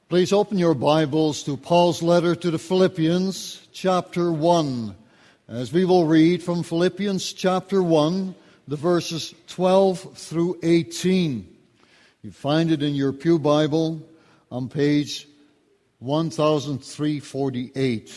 Please open your Bibles to Paul's letter to the Philippians, chapter 1, as we will read from Philippians chapter 1, the verses 12 through 18. You find it in your pew Bible on page 1348.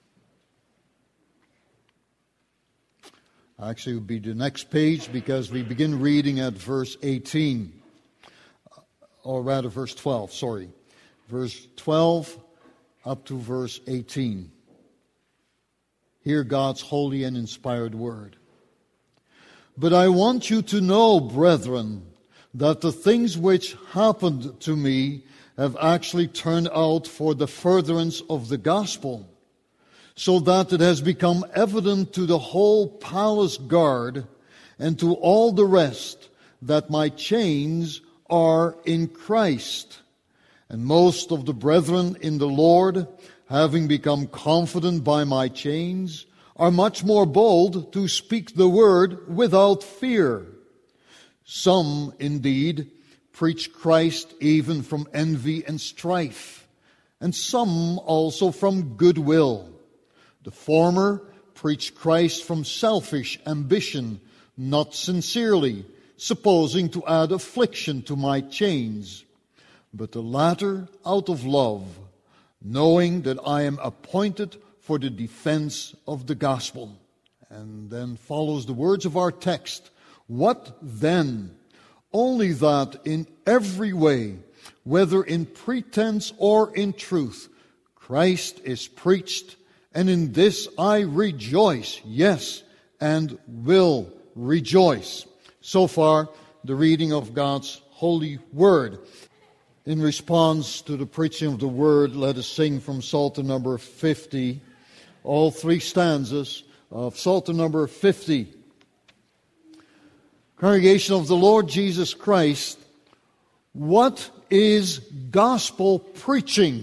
Actually, it would be the next page because we begin reading at verse 18. Or rather, verse 12, sorry. Verse 12 up to verse 18. Hear God's holy and inspired word. But I want you to know, brethren, that the things which happened to me have actually turned out for the furtherance of the gospel, so that it has become evident to the whole palace guard and to all the rest that my chains are in Christ. And most of the brethren in the Lord, having become confident by my chains, are much more bold to speak the word without fear. Some, indeed, preach Christ even from envy and strife, and some also from goodwill. The former preach Christ from selfish ambition, not sincerely, supposing to add affliction to my chains. But the latter out of love, knowing that I am appointed for the defense of the gospel. And then follows the words of our text. What then? Only that in every way, whether in pretense or in truth, Christ is preached, and in this I rejoice, yes, and will rejoice. So far, the reading of God's holy word. In response to the preaching of the word, let us sing from Psalter number 50, all three stanzas of Psalter number 50. Congregation of the Lord Jesus Christ, what is gospel preaching?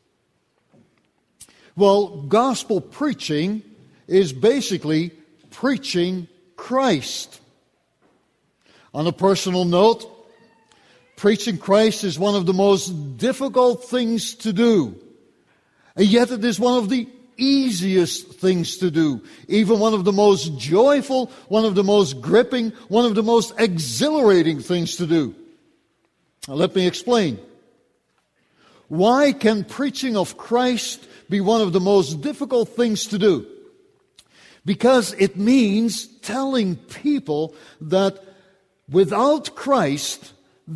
Well, gospel preaching is basically preaching Christ. On a personal note, preaching Christ is one of the most difficult things to do. And yet it is one of the easiest things to do. Even one of the most joyful, one of the most gripping, one of the most exhilarating things to do. Now, let me explain. Why can preaching of Christ be one of the most difficult things to do? Because it means telling people that without Christ,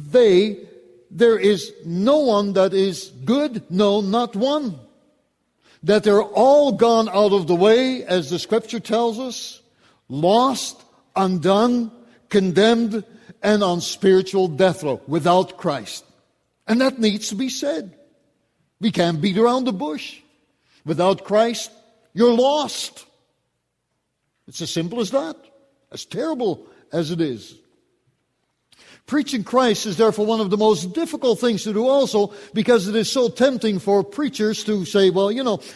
there is no one that is good, no, not one. That they're all gone out of the way, as the Scripture tells us, lost, undone, condemned, and on spiritual death row, without Christ. And that needs to be said. We can't beat around the bush. Without Christ, you're lost. It's as simple as that. As terrible as it is. Preaching Christ is therefore one of the most difficult things to do also because it is so tempting for preachers to say, well,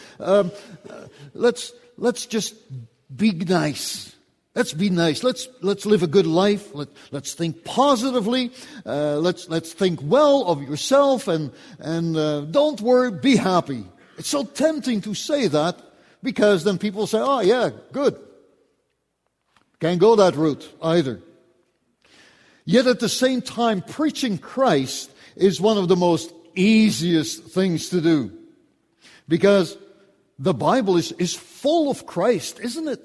let's just be nice. Let's be nice. Let's live a good life. Let's think positively. Let's think well of yourself and don't worry, be happy. It's so tempting to say that because then people say, oh yeah, good. Can't go that route either. Yet at the same time, preaching Christ is one of the most easiest things to do. Because the Bible is full of Christ, isn't it?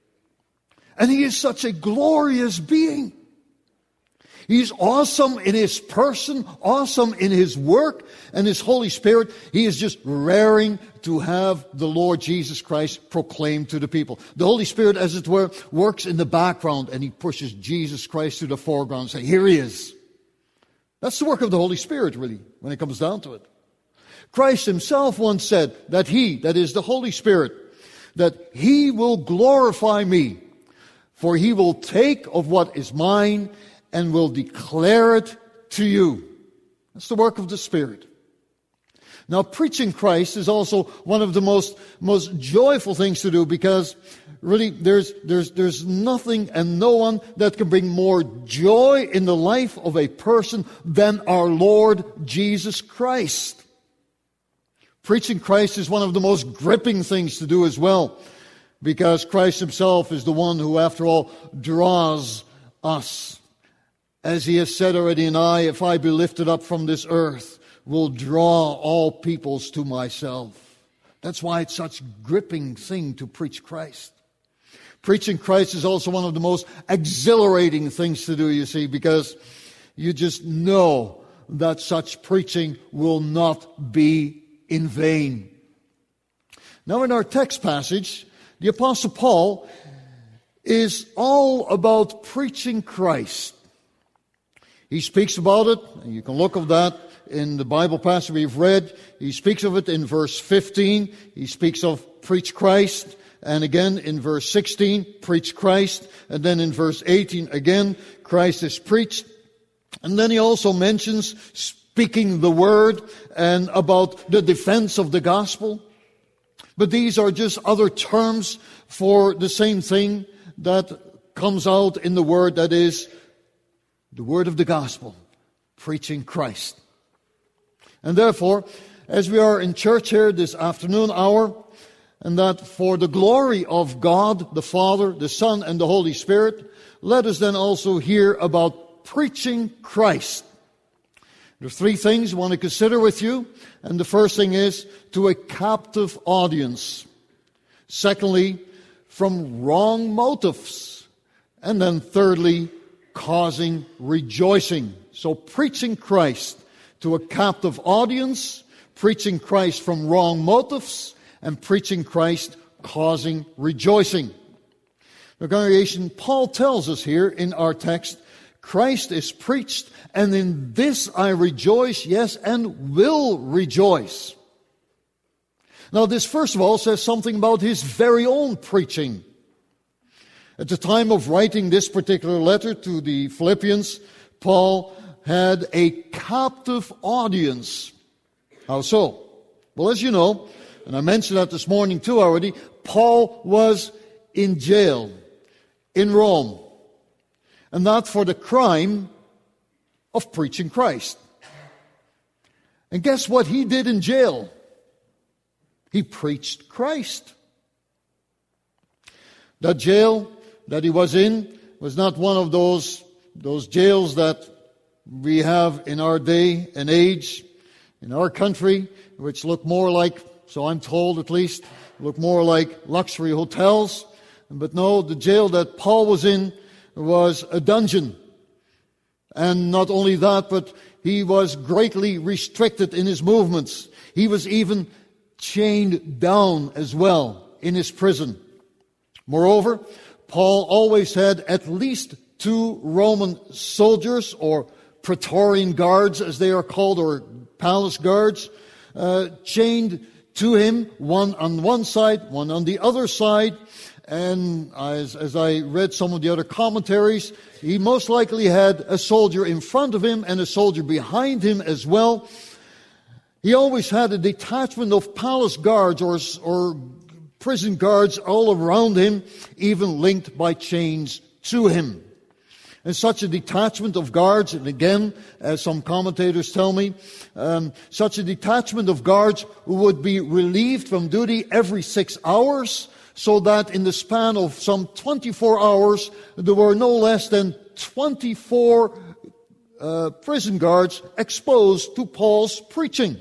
And He is such a glorious being. He's awesome in His person, awesome in His work, and His Holy Spirit. He is just raring to have the Lord Jesus Christ proclaimed to the people. The Holy Spirit, as it were, works in the background, and He pushes Jesus Christ to the foreground and says, here He is. That's the work of the Holy Spirit, really, when it comes down to it. Christ Himself once said that He, that is the Holy Spirit, that He will glorify me, for He will take of what is mine and will declare it to you. That's the work of the Spirit. Now, preaching Christ is also one of the most joyful things to do because really there's nothing and no one that can bring more joy in the life of a person than our Lord Jesus Christ. Preaching Christ is one of the most gripping things to do as well, because Christ himself is the one who, after all, draws us. As he has said already, and I, if I be lifted up from this earth, will draw all peoples to myself. That's why it's such a gripping thing to preach Christ. Preaching Christ is also one of the most exhilarating things to do, you see, because you just know that such preaching will not be in vain. Now in our text passage, the Apostle Paul is all about preaching Christ. He speaks about it, and you can look at that in the Bible passage we've read. He speaks of it in verse 15. He speaks of preach Christ. And again in verse 16, preach Christ. And then in verse 18, again, Christ is preached. And then he also mentions speaking the word and about the defense of the gospel. But these are just other terms for the same thing that comes out in the word, that is the word of the gospel, preaching Christ. And therefore, as we are in church here this afternoon hour, and that for the glory of God, the Father, the Son, and the Holy Spirit, let us then also hear about preaching Christ. There are three things I want to consider with you. And the first thing is to a captive audience. Secondly, from wrong motives. And then thirdly, causing rejoicing. So preaching Christ to a captive audience, preaching Christ from wrong motives, and preaching Christ causing rejoicing. The congregation, Paul tells us here in our text, Christ is preached, and in this I rejoice, yes, and will rejoice. Now this first of all says something about his very own preaching. At the time of writing this particular letter to the Philippians, Paul had a captive audience. How so? Well, as you know, and I mentioned that this morning too already, Paul was in jail in Rome. And that for the crime of preaching Christ. And guess what he did in jail? He preached Christ. That jail that he was in was not one of those jails that we have in our day and age, in our country, which look more like, so I'm told at least, look more like luxury hotels. But no, the jail that Paul was in was a dungeon. And not only that, but he was greatly restricted in his movements. He was even chained down as well in his prison. Moreover, Paul always had at least 2 Roman soldiers, or Praetorian guards as they are called, or palace guards, chained to him, one on one side, one on the other side. And as I read some of the other commentaries, he most likely had a soldier in front of him and a soldier behind him as well. He always had a detachment of palace guards or prison guards all around him, even linked by chains to him. And such a detachment of guards, and again, as some commentators tell me, such a detachment of guards would be relieved from duty every 6 hours, so that in the span of some 24 hours, there were no less than 24 prison guards exposed to Paul's preaching.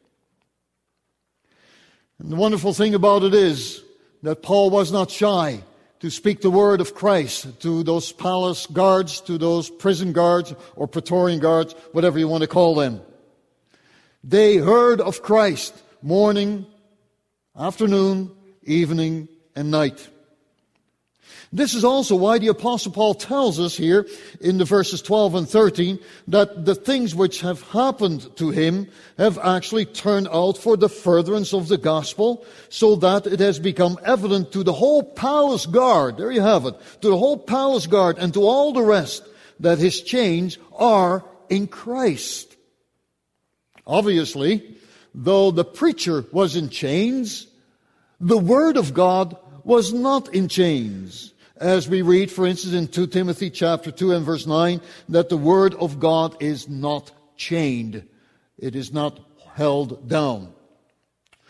And the wonderful thing about it is that Paul was not shy to speak the word of Christ to those palace guards, to those prison guards, or Praetorian guards, whatever you want to call them. They heard of Christ morning, afternoon, evening, and night. This is also why the Apostle Paul tells us here in the verses 12 and 13 that the things which have happened to him have actually turned out for the furtherance of the gospel, so that it has become evident to the whole palace guard, there you have it, to the whole palace guard and to all the rest, that his chains are in Christ. Obviously, though the preacher was in chains, the word of God was not in chains. As we read, for instance, in 2 Timothy chapter 2 and verse 9, that the word of God is not chained. It is not held down.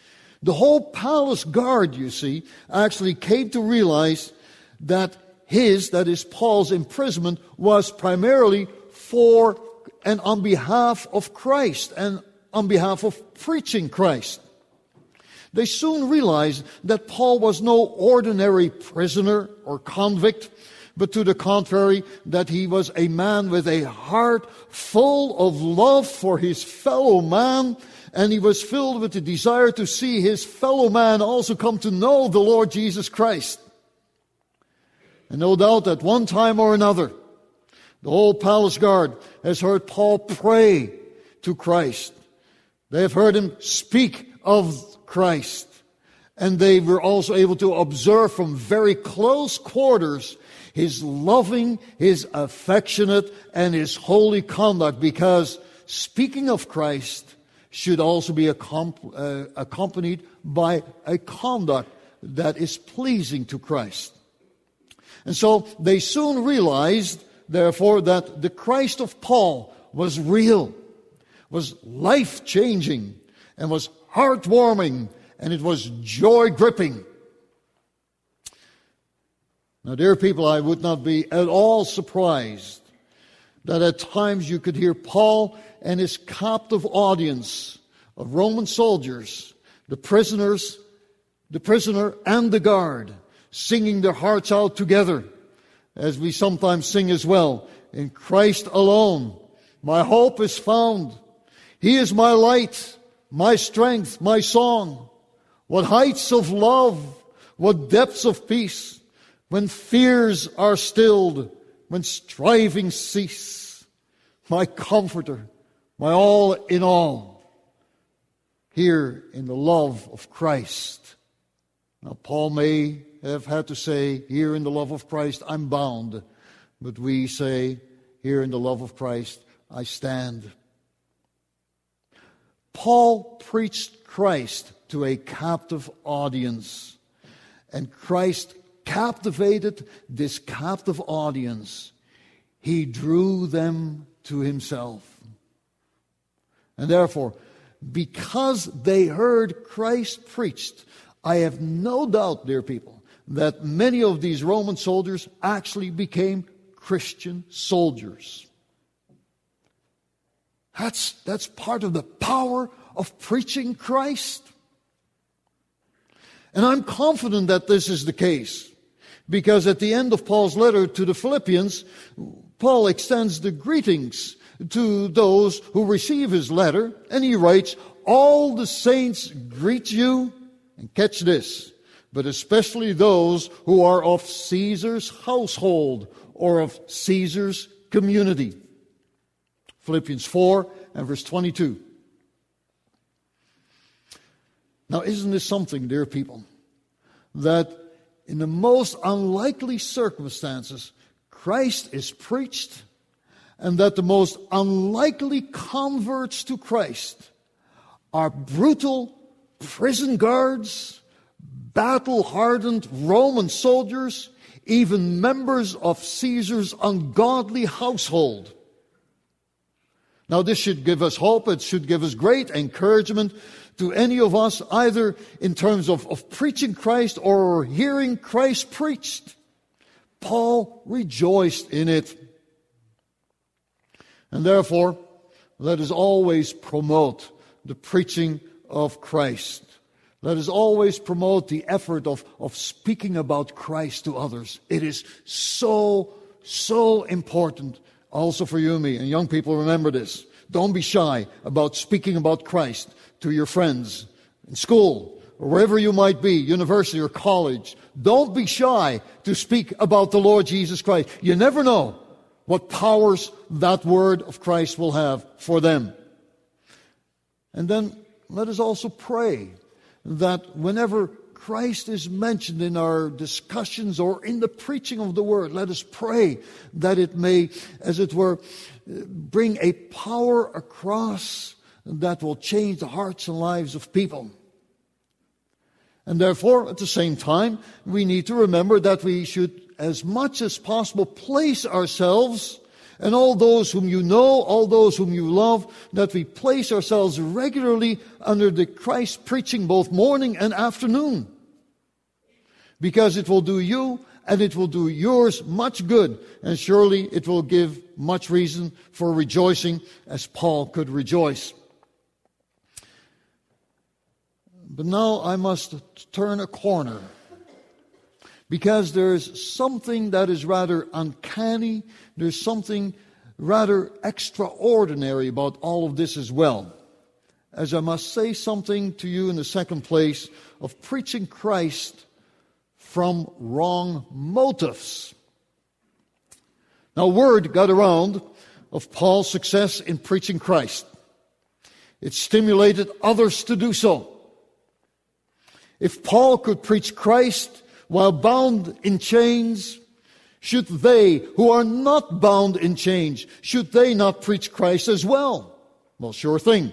The whole palace guard, you see, actually came to realize that that is Paul's imprisonment, was primarily for and on behalf of Christ and on behalf of preaching Christ. They soon realized that Paul was no ordinary prisoner or convict, but to the contrary, that he was a man with a heart full of love for his fellow man, and he was filled with the desire to see his fellow man also come to know the Lord Jesus Christ. And no doubt at one time or another, the whole palace guard has heard Paul pray to Christ. They have heard him speak of Christ. And they were also able to observe from very close quarters his loving, his affectionate, and his holy conduct, because speaking of Christ should also be accompanied by a conduct that is pleasing to Christ. And so they soon realized, therefore, that the Christ of Paul was real, was life-changing, and was heartwarming, and it was joy-gripping. Now, dear people, I would not be at all surprised that at times you could hear Paul and his captive audience of Roman soldiers, the prisoner and the guard, singing their hearts out together, as we sometimes sing as well, in Christ alone my hope is found. He is my light, my strength, my song. What heights of love, what depths of peace, when fears are stilled, when strivings cease. My comforter, my all in all, here in the love of Christ. Now, Paul may have had to say, here in the love of Christ, I'm bound. But we say, here in the love of Christ, I stand. Paul preached Christ to a captive audience. And Christ captivated this captive audience. He drew them to himself. And therefore, because they heard Christ preached, I have no doubt, dear people, that many of these Roman soldiers actually became Christian soldiers. That's part of the power of preaching Christ. And I'm confident that this is the case, because at the end of Paul's letter to the Philippians, Paul extends the greetings to those who receive his letter, and he writes, all the saints greet you, and catch this, but especially those who are of Caesar's household or of Caesar's community. Philippians 4 and verse 22. Now, isn't this something, dear people, that in the most unlikely circumstances, Christ is preached, and that the most unlikely converts to Christ are brutal prison guards, battle-hardened Roman soldiers, even members of Caesar's ungodly household. Now, this should give us hope. It should give us great encouragement to any of us, either in terms of preaching Christ or hearing Christ preached. Paul rejoiced in it. And therefore, let us always promote the preaching of Christ. Let us always promote the effort of speaking about Christ to others. It is so important also for you and me. And young people, remember this. Don't be shy about speaking about Christ to your friends in school or wherever you might be, university or college. Don't be shy to speak about the Lord Jesus Christ. You never know what powers that word of Christ will have for them. And then let us also pray that whenever Christ is mentioned in our discussions or in the preaching of the word, let us pray that it may, as it were, bring a power across that will change the hearts and lives of people. And therefore, at the same time, we need to remember that we should, as much as possible, place ourselves and all those whom you know, all those whom you love, that we place ourselves regularly under the Christ preaching both morning and afternoon. Because it will do you and it will do yours much good, and surely it will give much reason for rejoicing, as Paul could rejoice. But now I must turn a corner, because there's something that is rather uncanny, there's something rather extraordinary about all of this as well. As I must say something to you in the second place of preaching Christ from wrong motives. Now, word got around of Paul's success in preaching Christ. It stimulated others to do so. If Paul could preach Christ while bound in chains, should they who are not bound in chains, should they not preach Christ as well? Well, sure thing.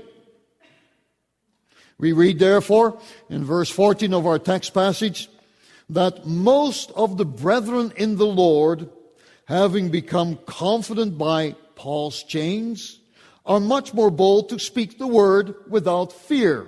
We read, therefore, in verse 14 of our text passage, that most of the brethren in the Lord, having become confident by Paul's chains, are much more bold to speak the word without fear.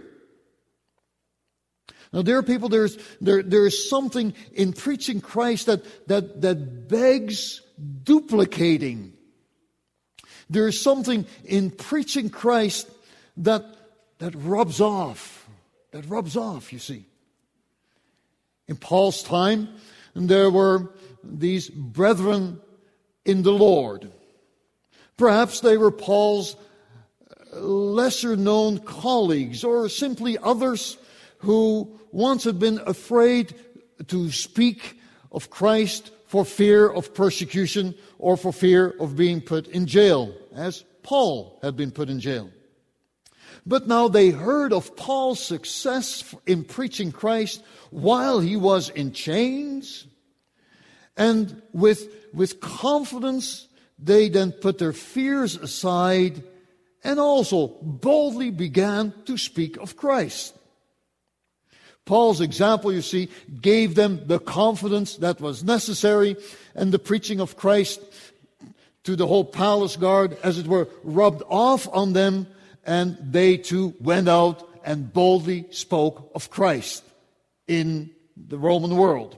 Now, dear people, there is something in preaching Christ that begs duplicating. There is something in preaching Christ that rubs off. That rubs off, you see. In Paul's time, there were these brethren in the Lord. Perhaps they were Paul's lesser-known colleagues, or simply others who once had been afraid to speak of Christ for fear of persecution or for fear of being put in jail, as Paul had been put in jail. But now they heard of Paul's success in preaching Christ while he was in chains, and with confidence they then put their fears aside and also boldly began to speak of Christ. Paul's example, you see, gave them the confidence that was necessary, and the preaching of Christ to the whole palace guard, as it were, rubbed off on them, and they too went out and boldly spoke of Christ in the Roman world.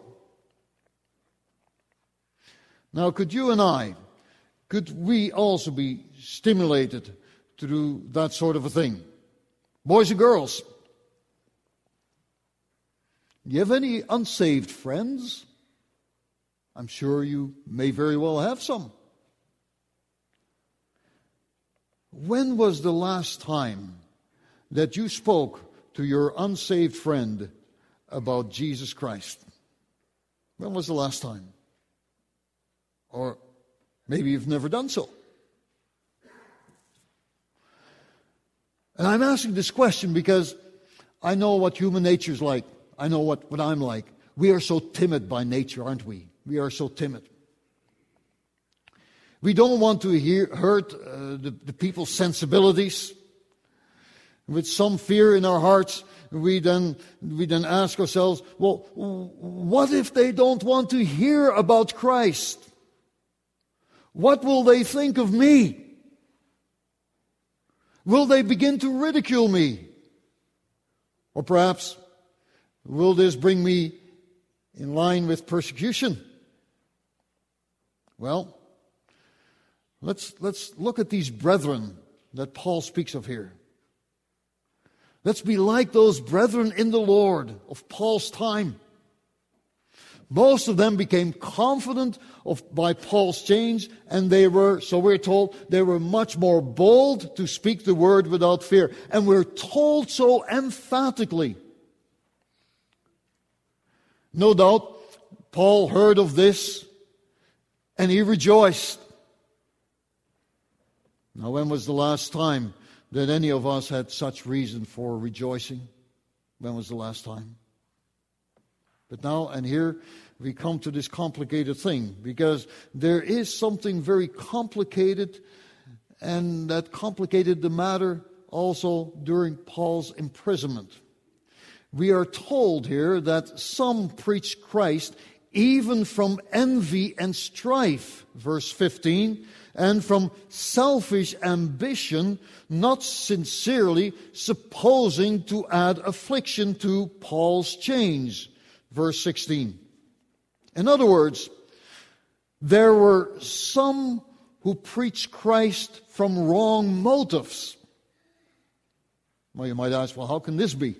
Now, could we also be stimulated to do that sort of a thing? Boys and girls, do you have any unsaved friends? I'm sure you may very well have some. When was the last time that you spoke to your unsaved friend about Jesus Christ? When was the last time? Or maybe you've never done so. And I'm asking this question because I know what human nature is like. I know what I'm like. We are so timid by nature, aren't we? We are so timid. We don't want to hurt the people's sensibilities. With some fear in our hearts, we then ask ourselves, well, what if they don't want to hear about Christ? What will they think of me? Will they begin to ridicule me? Or perhaps, will this bring me in line with persecution? Well, let's look at these brethren that Paul speaks of here. Let's be like those brethren in the Lord of Paul's time. Most of them became confident by Paul's chains, and they were, so we're told, they were much more bold to speak the word without fear. And we're told so emphatically. No doubt, Paul heard of this, and he rejoiced. Now, when was the last time that any of us had such reason for rejoicing? When was the last time? But now, and here we come to this complicated thing, because there is something very complicated, and that complicated the matter also during Paul's imprisonment. We are told here that some preached Christ even from envy and strife, verse 15, and from selfish ambition, not sincerely supposing to add affliction to Paul's chains. Verse 16. In other words, there were some who preached Christ from wrong motives. Well, you might ask, well, how can this be?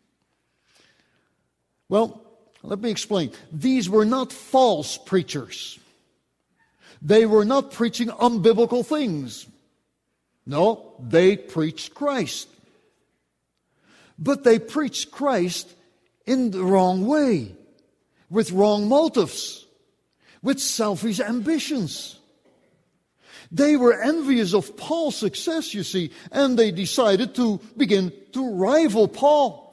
Well, let me explain. These were not false preachers. They were not preaching unbiblical things. No, they preached Christ. But they preached Christ in the wrong way, with wrong motives, with selfish ambitions. They were envious of Paul's success, you see, and they decided to begin to rival Paul.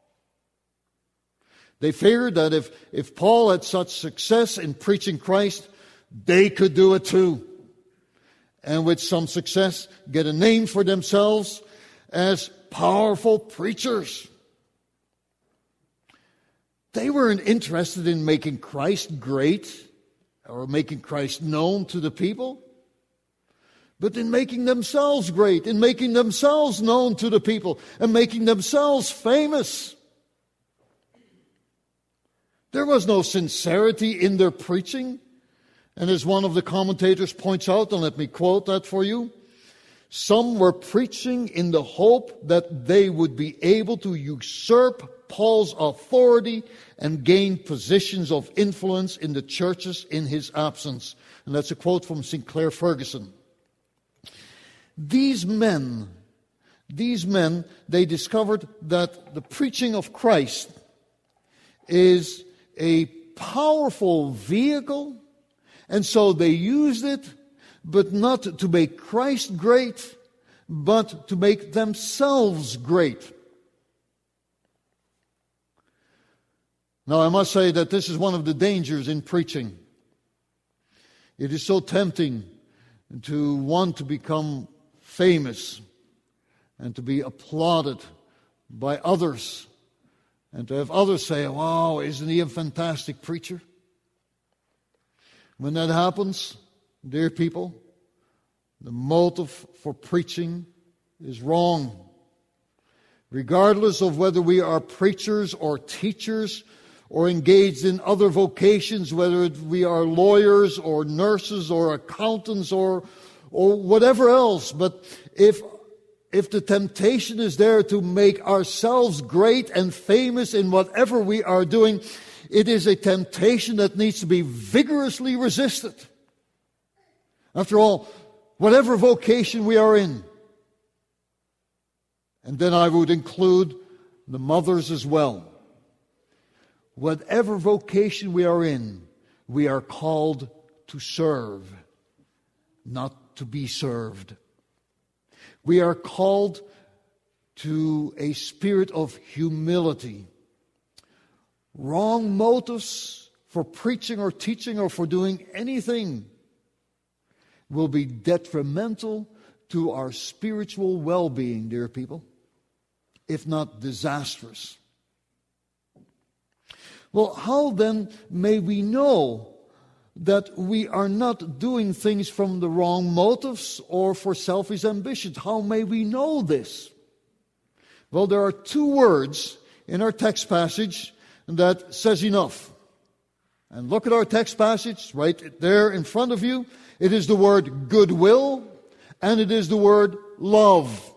They figured that if Paul had such success in preaching Christ, they could do it too. And with some success, get a name for themselves as powerful preachers. They weren't interested in making Christ great or making Christ known to the people, but in making themselves great, in making themselves known to the people, and making themselves famous. There was no sincerity in their preaching. And as one of the commentators points out, and let me quote that for you, some were preaching in the hope that they would be able to usurp Paul's authority and gain positions of influence in the churches in his absence. And that's a quote from Sinclair Ferguson. These men, they discovered that the preaching of Christ is a powerful vehicle, and so they used it, but not to make Christ great, but to make themselves great. Now, I must say that this is one of the dangers in preaching. It is so tempting to want to become famous and to be applauded by others, and to have others say, wow, isn't he a fantastic preacher? When that happens, dear people, the motive for preaching is wrong. Regardless of whether we are preachers or teachers or engaged in other vocations, whether we are lawyers or nurses or accountants or whatever else, but if the temptation is there to make ourselves great and famous in whatever we are doing, it is a temptation that needs to be vigorously resisted. After all, whatever vocation we are in, and then I would include the mothers as well. Whatever vocation we are in, we are called to serve, not to be served. We are called to a spirit of humility. Wrong motives for preaching or teaching or for doing anything will be detrimental to our spiritual well-being, dear people, if not disastrous. Well, how then may we know that we are not doing things from the wrong motives or for selfish ambitions? How may we know this? Well, there are two words in our text passage that says enough. And look at our text passage right there in front of you. It is the word goodwill and it is the word love.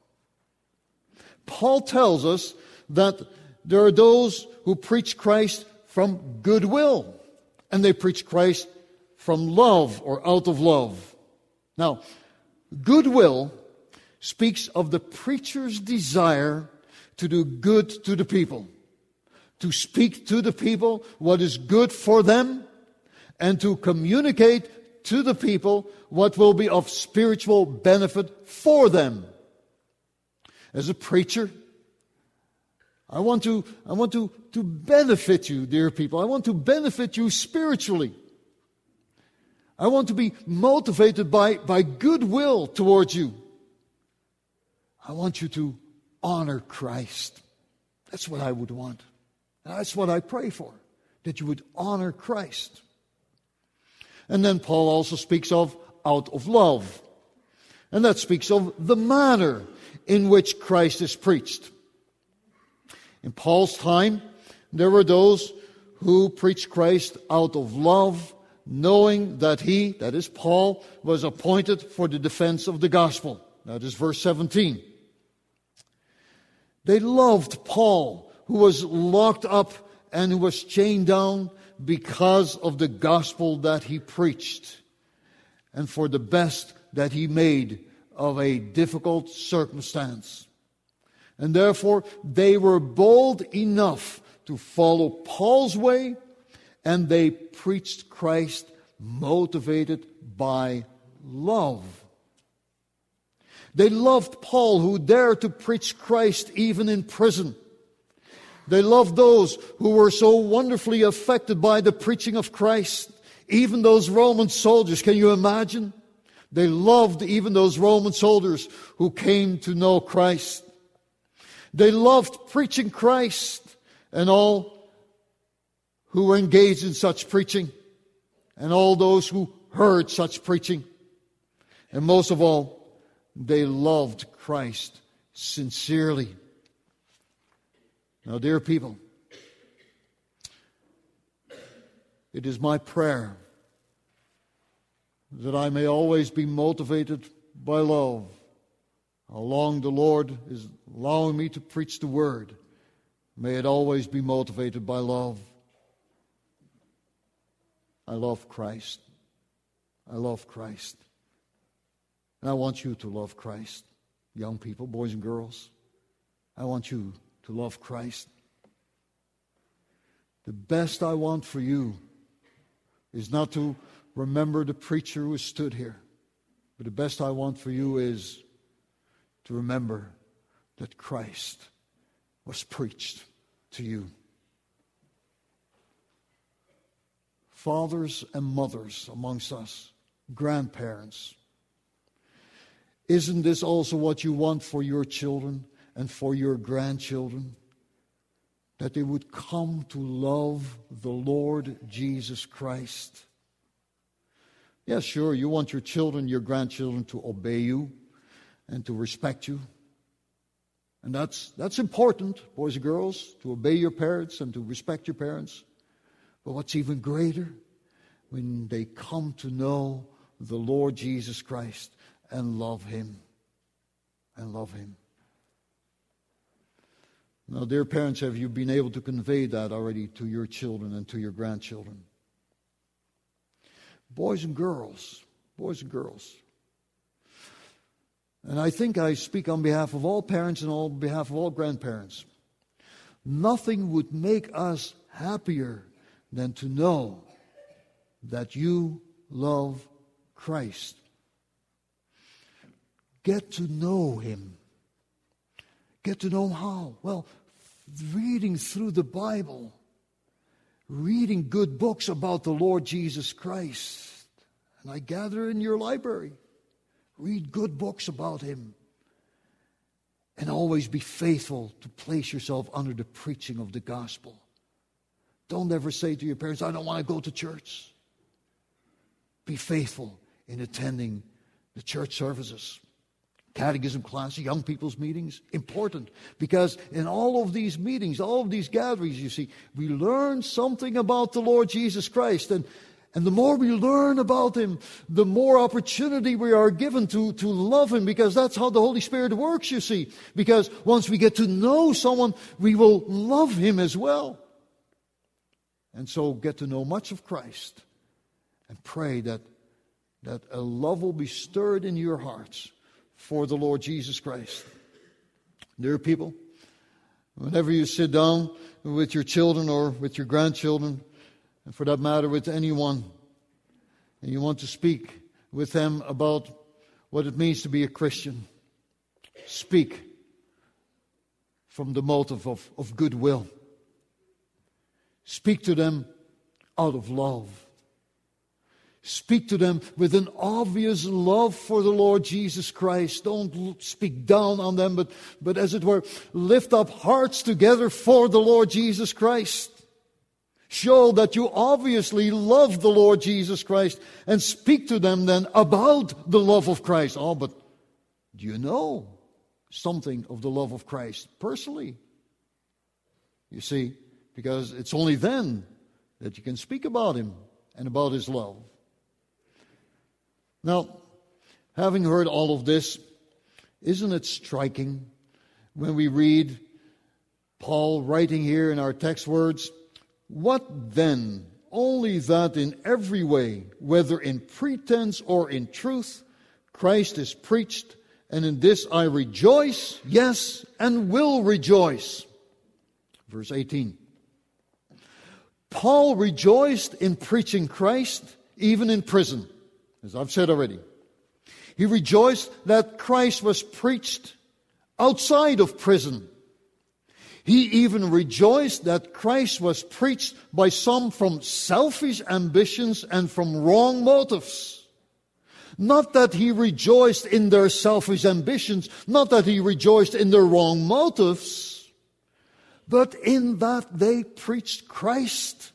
Paul tells us that there are those who preach Christ from goodwill, and they preach Christ from love or out of love. Now, goodwill speaks of the preacher's desire to do good to the people, to speak to the people what is good for them, and to communicate to the people what will be of spiritual benefit for them. As a preacher, I want to benefit you, dear people. I want to benefit you spiritually. I want to be motivated by goodwill towards you. I want you to honor Christ. That's what I would want. That's what I pray for, that you would honor Christ. And then Paul also speaks of out of love. And that speaks of the manner in which Christ is preached. In Paul's time, there were those who preached Christ out of love, knowing that he, that is Paul, was appointed for the defense of the gospel. That is verse 17. They loved Paul, who was locked up and who was chained down because of the gospel that he preached, and for the best that he made of a difficult circumstance. And therefore, they were bold enough to follow Paul's way, and they preached Christ motivated by love. They loved Paul, who dared to preach Christ even in prison. They loved those who were so wonderfully affected by the preaching of Christ, even those Roman soldiers. Can you imagine? They loved even those Roman soldiers who came to know Christ. They loved preaching Christ, and all who were engaged in such preaching, and all those who heard such preaching. And most of all, they loved Christ sincerely. Now, dear people, it is my prayer that I may always be motivated by love. How long the Lord is allowing me to preach the Word, may it always be motivated by love. I love Christ. I love Christ. And I want you to love Christ. Young people, boys and girls, I want you to love Christ. The best I want for you is not to remember the preacher who stood here, but the best I want for you is to remember that Christ was preached to you. Fathers and mothers amongst us, grandparents, isn't this also what you want for your children and for your grandchildren? That they would come to love the Lord Jesus Christ. Yes, sure, you want your children, your grandchildren to obey you and to respect you. And that's important, boys and girls, to obey your parents and to respect your parents. But what's even greater, when they come to know the Lord Jesus Christ and love Him. And love Him. Now, dear parents, have you been able to convey that already to your children and to your grandchildren? Boys and girls. And I think I speak on behalf of all parents and on behalf of all grandparents. Nothing would make us happier than to know that you love Christ. Get to know Him. Get to know how? Well, reading through the Bible. Reading good books about the Lord Jesus Christ. And I gather in your library. Read good books about Him. And always be faithful to place yourself under the preaching of the gospel. Don't ever say to your parents, I don't want to go to church. Be faithful in attending the church services. Catechism classes, young people's meetings, important. Because in all of these meetings, all of these gatherings, you see, we learn something about the Lord Jesus Christ. And the more we learn about Him, the more opportunity we are given to love Him. Because that's how the Holy Spirit works, you see. Because once we get to know someone, we will love Him as well. And so get to know much of Christ. And pray that a love will be stirred in your hearts for the Lord Jesus Christ. Dear people, whenever you sit down with your children or with your grandchildren, and for that matter with anyone, and you want to speak with them about what it means to be a Christian, speak from the motive of goodwill. Speak to them out of love. Speak to them with an obvious love for the Lord Jesus Christ. Don't speak down on them, but as it were, lift up hearts together for the Lord Jesus Christ. Show that you obviously love the Lord Jesus Christ and speak to them then about the love of Christ. Oh, but do you know something of the love of Christ personally? You see, because it's only then that you can speak about Him and about His love. Now, having heard all of this, isn't it striking when we read Paul writing here in our text words, "What then? Only that in every way, whether in pretense or in truth, Christ is preached, and in this I rejoice, yes, and will rejoice." Verse 18. Paul rejoiced in preaching Christ, even in prison, as I've said already. He rejoiced that Christ was preached outside of prison. He even rejoiced that Christ was preached by some from selfish ambitions and from wrong motives. Not that he rejoiced in their selfish ambitions, not that he rejoiced in their wrong motives, but in that they preached Christ.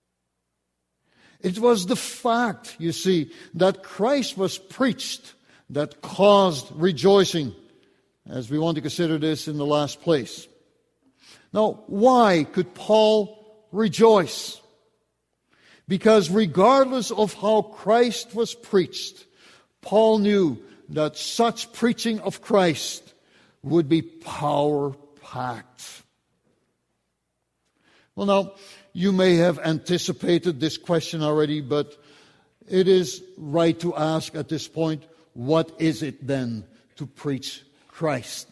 It was the fact, you see, that Christ was preached that caused rejoicing, as we want to consider this in the last place. Now, why could Paul rejoice? Because regardless of how Christ was preached, Paul knew that such preaching of Christ would be power-packed. Well, now, you may have anticipated this question already, but it is right to ask at this point, what is it then to preach Christ?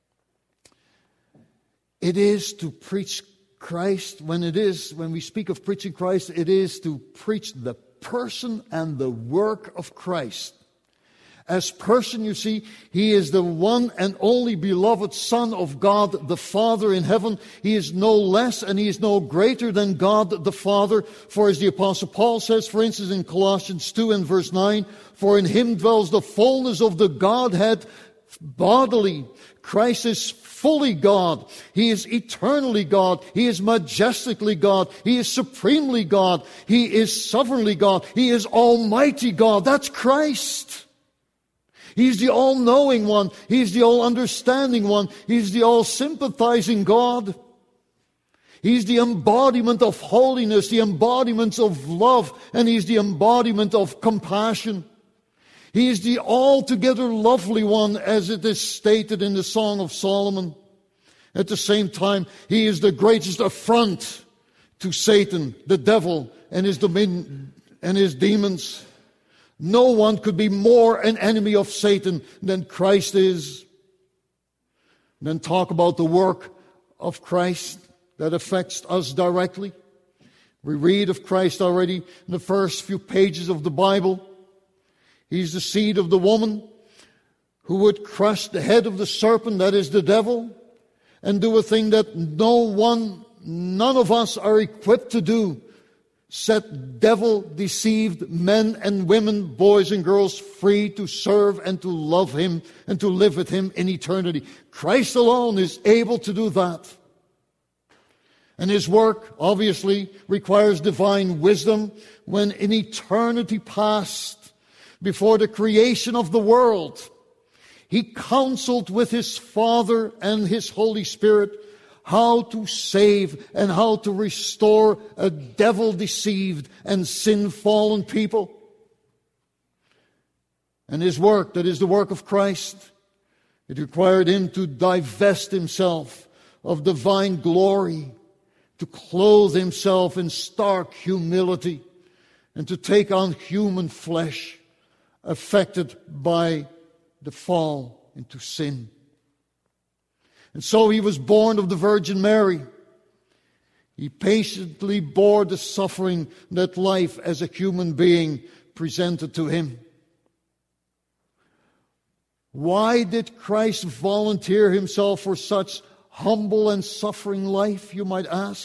It is to preach Christ. When we speak of preaching Christ, it is to preach the person and the work of Christ. As person, you see, He is the one and only beloved Son of God the Father in heaven. He is no less and He is no greater than God the Father. For as the Apostle Paul says, for instance, in Colossians 2 and verse 9, "For in Him dwells the fullness of the Godhead bodily." Christ is fully God. He is eternally God. He is majestically God. He is supremely God. He is sovereignly God. He is almighty God. That's Christ. He's the all-knowing one. He's the all-understanding one. He's the all-sympathizing God. He's the embodiment of holiness, the embodiment of love, and He's the embodiment of compassion. He is the altogether lovely one, as it is stated in the Song of Solomon. At the same time, He is the greatest affront to Satan, the devil, and his dominion and his demons. No one could be more an enemy of Satan than Christ is. Then talk about the work of Christ that affects us directly. We read of Christ already in the first few pages of the Bible. He's the seed of the woman who would crush the head of the serpent, that is the devil, and do a thing that none of us are equipped to do. Set devil-deceived men and women, boys and girls, free to serve and to love Him and to live with Him in eternity. Christ alone is able to do that. And His work, obviously, requires divine wisdom. When in eternity past, before the creation of the world, He counseled with His Father and His Holy Spirit how to save and how to restore a devil-deceived and sin-fallen people. And His work, that is the work of Christ, it required Him to divest Himself of divine glory, to clothe Himself in stark humility, and to take on human flesh, affected by the fall into sin. And so He was born of the Virgin Mary. He patiently bore the suffering that life as a human being presented to Him. Why did Christ volunteer Himself for such humble and suffering life, you might ask?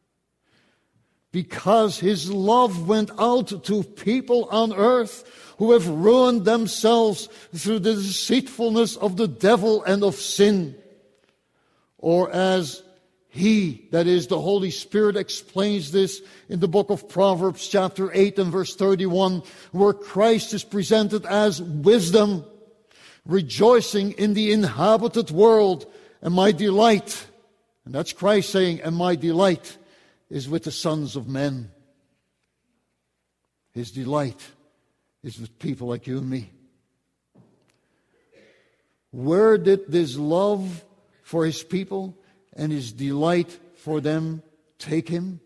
Because His love went out to people on earth who have ruined themselves through the deceitfulness of the devil and of sin. Or as He, that is the Holy Spirit, explains this in the book of Proverbs chapter 8 and verse 31, where Christ is presented as wisdom, rejoicing in the inhabited world, and my delight, and that's Christ saying, and my delight is with the sons of men. His delight is with people like you and me. Where did this love for His people and His delight for them take Him?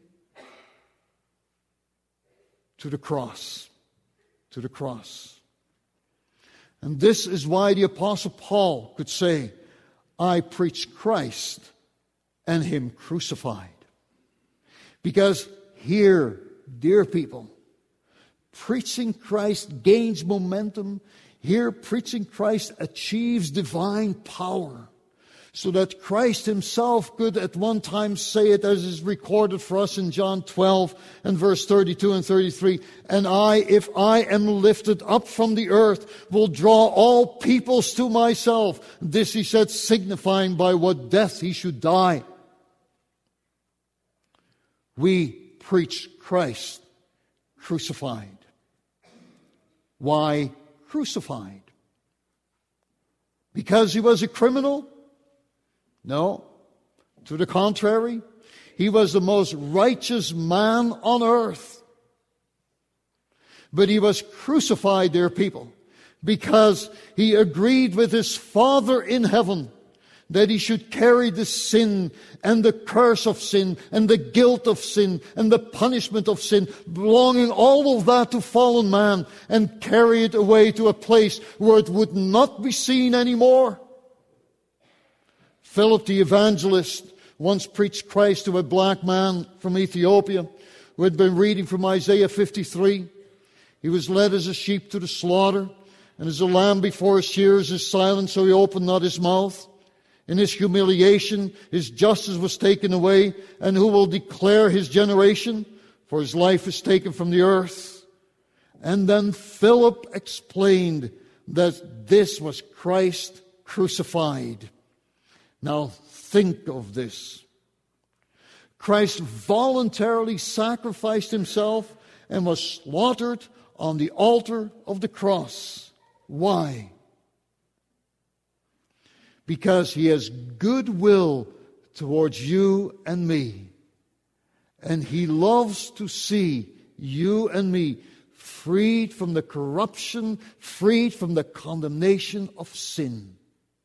To the cross. To the cross. And this is why the Apostle Paul could say, I preach Christ and Him crucified. Because here, dear people, preaching Christ gains momentum. Here, preaching Christ achieves divine power, so that Christ Himself could at one time say it, as is recorded for us in John 12 and verse 32 and 33, and I, if I am lifted up from the earth, will draw all peoples to myself. This He said, signifying by what death He should die. We preach Christ crucified. Why crucified? Because He was a criminal? No. To the contrary, He was the most righteous man on earth. But He was crucified, dear people, because He agreed with His Father in heaven that He should carry the sin and the curse of sin and the guilt of sin and the punishment of sin, belonging all of that to fallen man, and carry it away to a place where it would not be seen anymore. Philip the evangelist once preached Christ to a black man from Ethiopia who had been reading from Isaiah 53. He was led as a sheep to the slaughter, and as a lamb before his shearers is silent, so he opened not his mouth. In his humiliation, his justice was taken away, and who will declare his generation? For his life is taken from the earth. And then Philip explained that this was Christ crucified. Now think of this. Christ voluntarily sacrificed Himself and was slaughtered on the altar of the cross. Why? Because He has goodwill towards you and me. And He loves to see you and me freed from the corruption, freed from the condemnation of sin.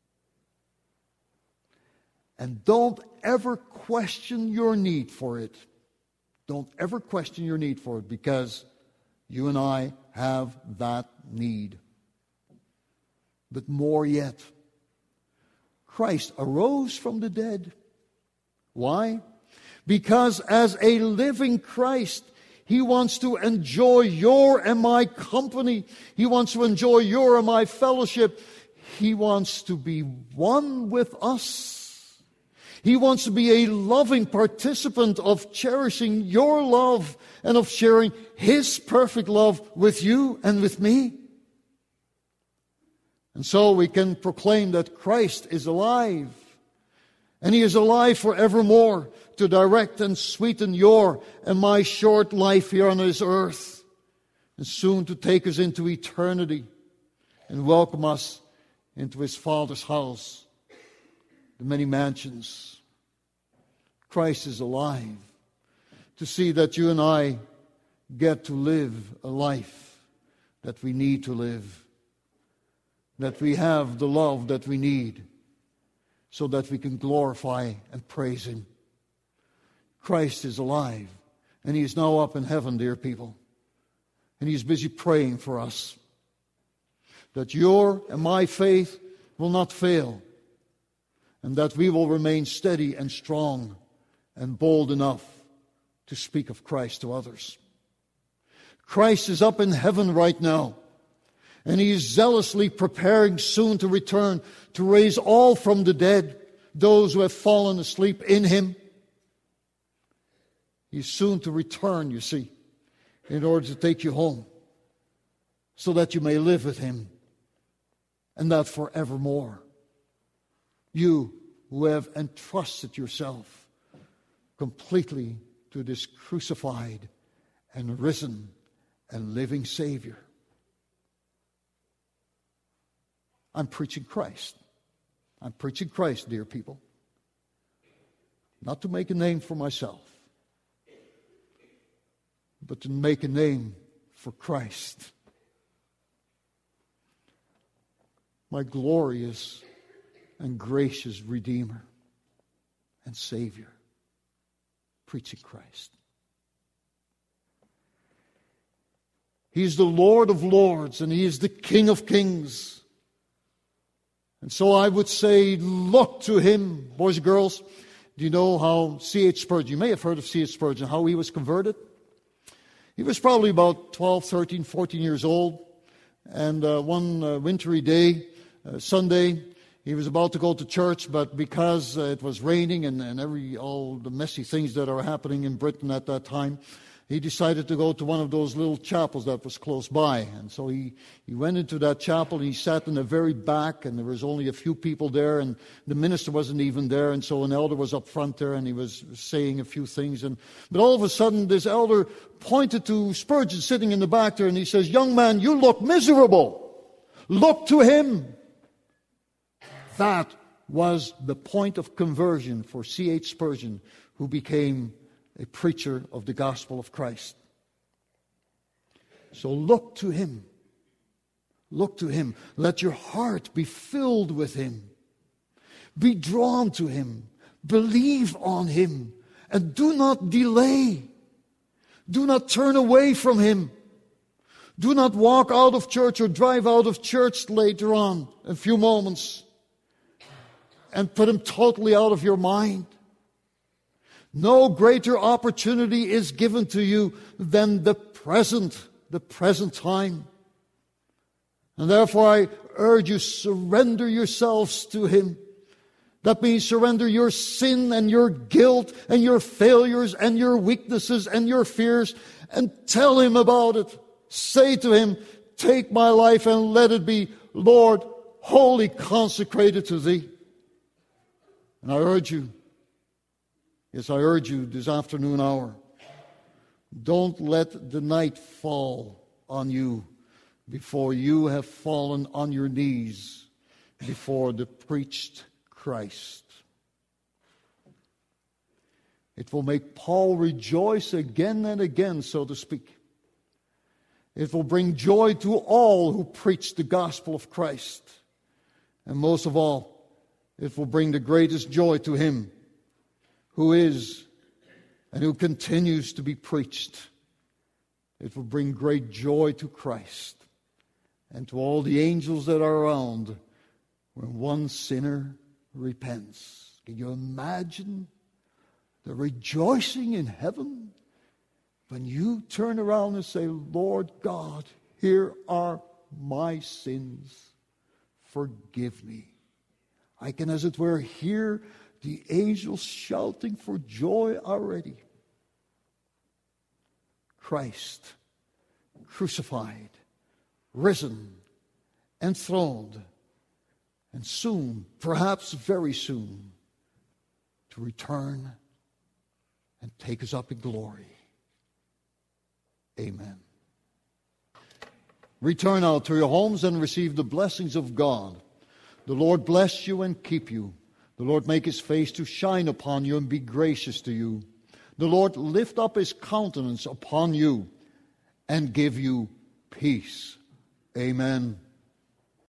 And don't ever question your need for it. Don't ever question your need for it, because you and I have that need. But more yet, Christ arose from the dead. Why? Because as a living Christ, He wants to enjoy your and my company. He wants to enjoy your and my fellowship. He wants to be one with us. He wants to be a loving participant of cherishing your love and of sharing His perfect love with you and with me. And so we can proclaim that Christ is alive. And He is alive forevermore to direct and sweeten your and my short life here on this earth. And soon to take us into eternity and welcome us into His Father's house, the many mansions. Christ is alive to see that you and I get to live a life that we need to live. That we have the love that we need so that we can glorify and praise Him. Christ is alive, and He is now up in heaven, dear people. And He is busy praying for us, that your and my faith will not fail, and that we will remain steady and strong and bold enough to speak of Christ to others. Christ is up in heaven right now. And He is zealously preparing soon to return to raise all from the dead, those who have fallen asleep in Him. He is soon to return, you see, in order to take you home, so that you may live with Him, and that forevermore. You who have entrusted yourself completely to this crucified and risen and living Savior. I'm preaching Christ. I'm preaching Christ, dear people. Not to make a name for myself, but to make a name for Christ. My glorious and gracious Redeemer and Savior. Preaching Christ. He is the Lord of lords and He is the King of kings. And so I would say, look to Him. Boys and girls, do you know how C.H. Spurgeon, you may have heard of C.H. Spurgeon, how he was converted? He was probably about 12, 13, 14 years old. And one wintry day, Sunday, he was about to go to church, but because it was raining and all the messy things that are happening in Britain at that time, he decided to go to one of those little chapels that was close by. And so he went into that chapel, and he sat in the very back, and there was only a few people there, and the minister wasn't even there, and so an elder was up front there, and he was saying a few things. But all of a sudden, this elder pointed to Spurgeon sitting in the back there, and he says, "Young man, you look miserable. Look to Him." That was the point of conversion for C.H. Spurgeon, who became a preacher of the gospel of Christ. So look to Him. Look to Him. Let your heart be filled with Him. Be drawn to Him. Believe on Him. And do not delay. Do not turn away from Him. Do not walk out of church or drive out of church later on, in a few moments, and put Him totally out of your mind. No greater opportunity is given to you than the present time. And therefore I urge you, surrender yourselves to Him. That means surrender your sin and your guilt and your failures and your weaknesses and your fears, and tell Him about it. Say to Him, "Take my life and let it be, Lord, wholly consecrated to Thee." And I urge you, yes, I urge you this afternoon hour, don't let the night fall on you before you have fallen on your knees before the preached Christ. It will make Paul rejoice again and again, so to speak. It will bring joy to all who preach the gospel of Christ. And most of all, it will bring the greatest joy to him who is and who continues to be preached. It will bring great joy to Christ and to all the angels that are around when one sinner repents. Can you imagine the rejoicing in heaven when you turn around and say, "Lord God, here are my sins. Forgive me." I can, as it were, hear the angels shouting for joy already. Christ, crucified, risen, enthroned, and soon, perhaps very soon, to return and take us up in glory. Amen. Return now to your homes and receive the blessings of God. The Lord bless you and keep you. The Lord make His face to shine upon you and be gracious to you. The Lord lift up His countenance upon you and give you peace. Amen.